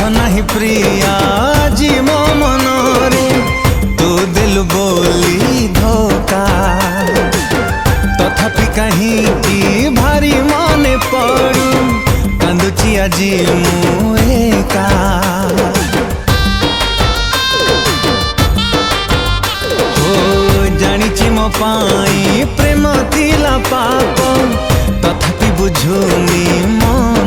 नहीं प्रिया जी मो मनरे तू दिल बोली धोखा तथापि कहीं की भारी मने पड़ू कांदुची आजी मु एका मो पाई प्रेम थिला पाप तथापि बुझुनी मन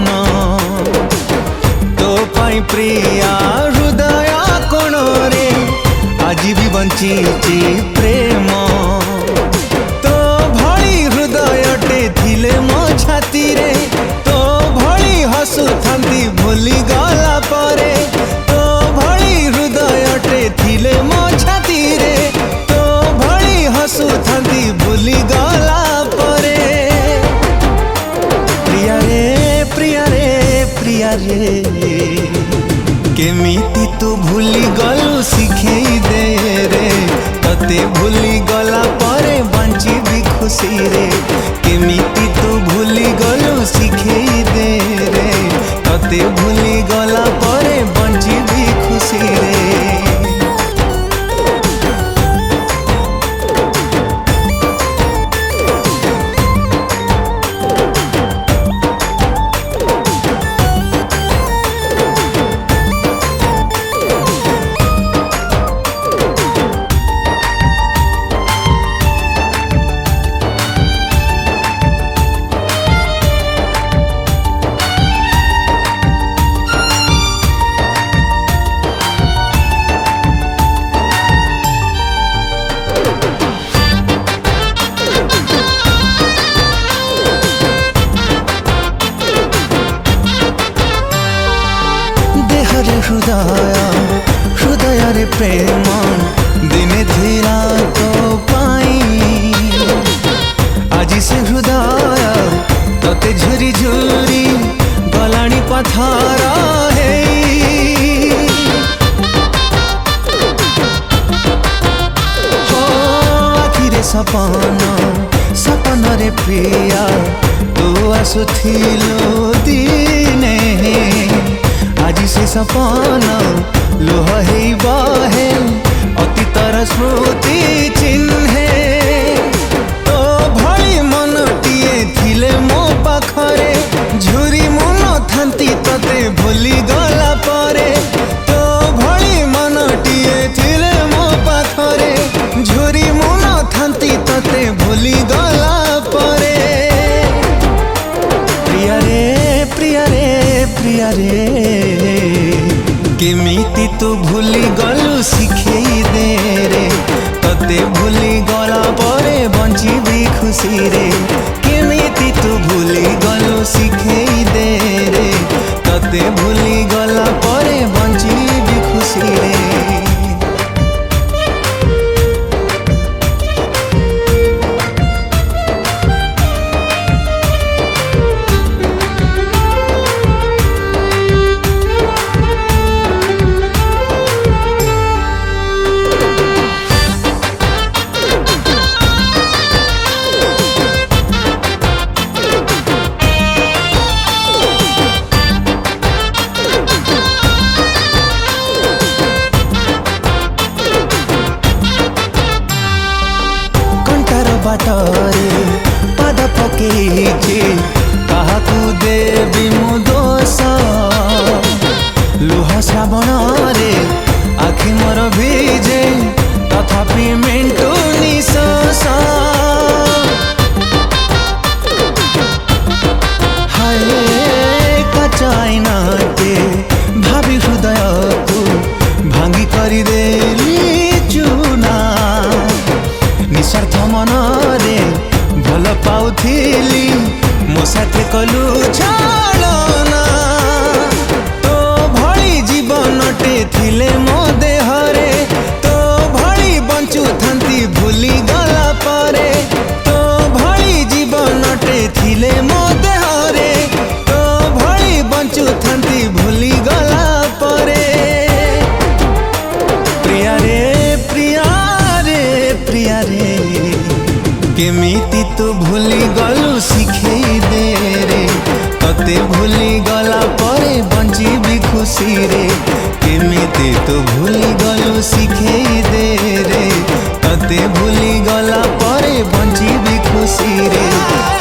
तो पाई प्रिया हृदय कोणरे आज भी बंचीची प्रेम तो भली हृदयटे थिले मो छाती रे तो भली हसु थांती भूली गला परे तो भली हृदयटे थिले मो छाती रे हसु थांती भूली गला परे प्रिया रे प्रिया रे प्रिया रे केमिति तू भूली गलु शिखेई दे रे तते भूली गला परे बंची भी खुशी रे केमिति तू भूली गलु शिखेई दे रे तते भूली गला परे बंची भी खुशी रे हृदय रे प्रेम दिने धीरा तो पाई आज से हृदय तते झुरी झुरी गलाणी पथर है आखिरे सपन सपन रे प्रिया तू आसुथिलो दिने आज से सपन लुह बहे अतीतर स्मृति चिन्हे तो भली मनटिए थिले मो पाखरे झुरी मन थांती तते भूली गला परे तो भली मनटिए थिले मो पाखरे झुरी मन थांती तते भूली गला परे प्रिया रे प्रिया रे प्रिया रे केमिति तू भूली गलु शिखेई दे रे तते भूली गला परे बंची भी खुशी रे केमिति तू भूली गलु शिखेई दे रे तते भूली गला परे बंची भी खुशी रे बाटरे पाद पकेइछि काहाकू देवी मु दोष लुह श्रावण रे आखि मोर भिजे तथापि मेंटू निश्वास हाय कचाइनाते भावी हृदय को भांगी करी देली चूना निस्वार्थ मन रे भल पाउथिली मो साथे कलु छाड़ना तो भली जीवनटे थिले मो देहरे तो भली बंचु थांती भूली गला परे तो भली जीवनटे थिले मो देहरे तो भली बंचु थांती भूली गला परे प्रिया रे प्रिया रे प्रिया रे केमिति तू भूली गलु शिखेई दे रे तते भूली गला परे बंचिबी खुशी रे केमिति तू भूली गलु शिखेई दे रे तते भूली गला परे बंचिबी खुशी रे।